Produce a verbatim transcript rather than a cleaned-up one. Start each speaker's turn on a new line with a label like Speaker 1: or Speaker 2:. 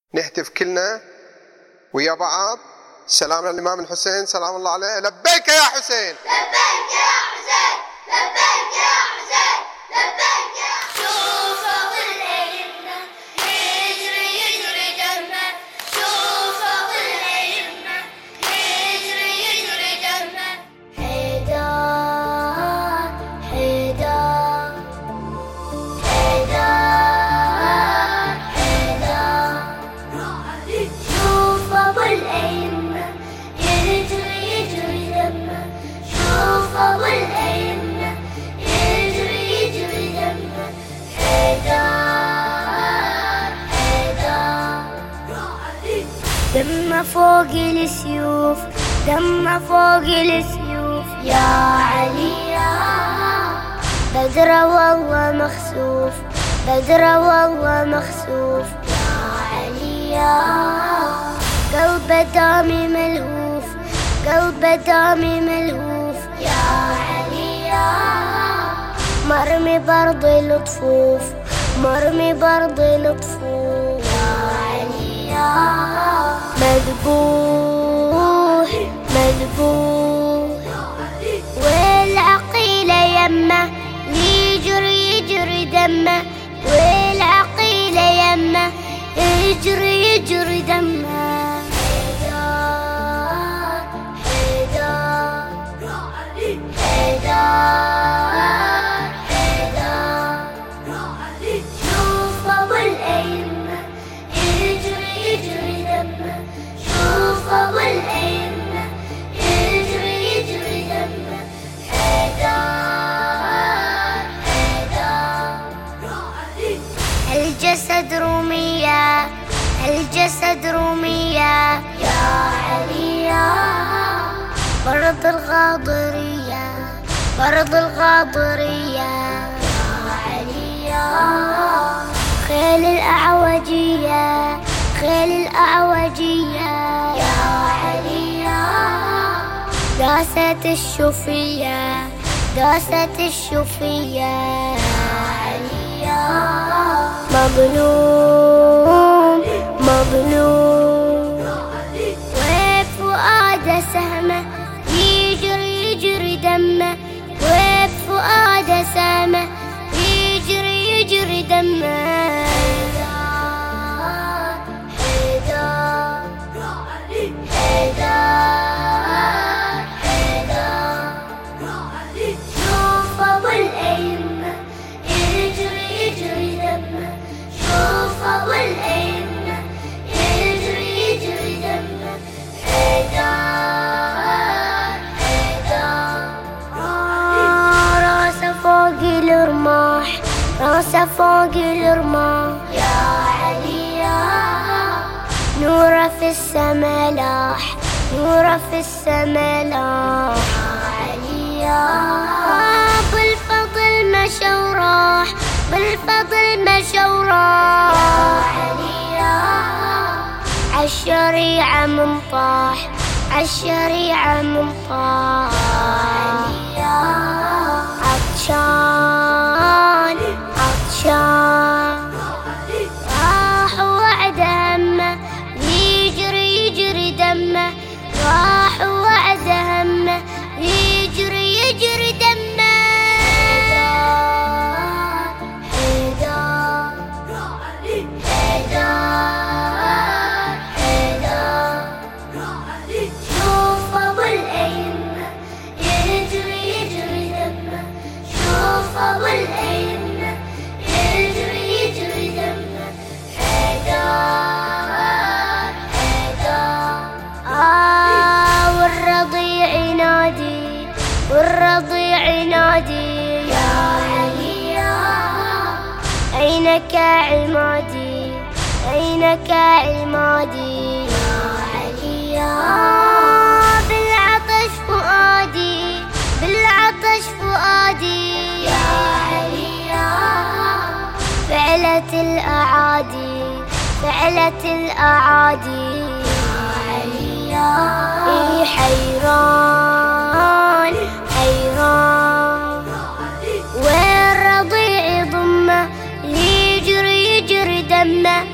Speaker 1: نهتف كلنا ويا بعض سلام على الإمام الحسين سلام الله عليه. لبيك يا حسين،
Speaker 2: لبيك يا حسين، لبيك يا حسين، لبيك يا حسين. شوفوا الأئمة يجري يجري دمه، شوفوا الأئمة يجري يجري دمه. حيدر حيدر حيدر حيدر، شوفوا الأئمة يجري يجري دمه، شوفوا الأئمة يجري يجري دمه. حيدر حيدر، دمه فوق السيوف، دمه فوق السيوف يا علي يا بدر والله مخسوف، بدر والله مخسوف يا علي يا قلبه دامي ملهوف، قلبه دامي ملهوف يا علي يا مرمي برض الطفوف، مرمي برض الطفوف يا علي يا مذبوح مذبوح. والعقيلة يمه يجري يجري دمه، والعقيلة يمه يجري يجري دمه. حيدر حيدر حيدر، شوفوا الأئمة يجري يجري دمه، شوفوا الأئمة يجري يجري دمه. حيدر حيدر، الجسد رومية، الجسد رومية يا علي يا برض الغاضرية، برض الغاضرية يا علي يا خيل الأعوجية، خيل الأعوجية يا علي يا داست الشوفية، داست الشوفية يا علي يا مظلوم مظلوم. وفؤاد سهمه يجري يجري دمه، وفؤاد سهمه يجري يجري دمه. حيدر حيدر حيدر، شوفوا الأئمة يجري يجري دمه، شوفوا الأئمة يجري يجري دمه. حيدر حيدر، راسه فوق الرماح، راسه فوق الرماح يا علي يا نوره في السما لاح، نوره في السما لاح يا علي يا بالفضل مشى وراح، بالفضل مشى وراح يا علي يا عالشريعة منطاح، عالشريعة منطاح يا عطشان عطشان. راح وعد همه يجري يجري دمه، راح وعد همه يجري يجري دمه. حيدر حيدر حيدر، شوفوا الأئمة يجري يجري دمه، شوفوا الأئمة يجري يجري دمه. حيدر حيدر، آه والرضيع ينادي، والرضيع ينادي يا علي يا أينك عمادي، أينك عمادي يا علي يا بالعطش فؤادي، بالعطش فؤادي يا علي يا فعلت الأعادي، فعلت الأعادي يا علي يا حيران حيران. والرضيع ضمه يجري يجري دمه،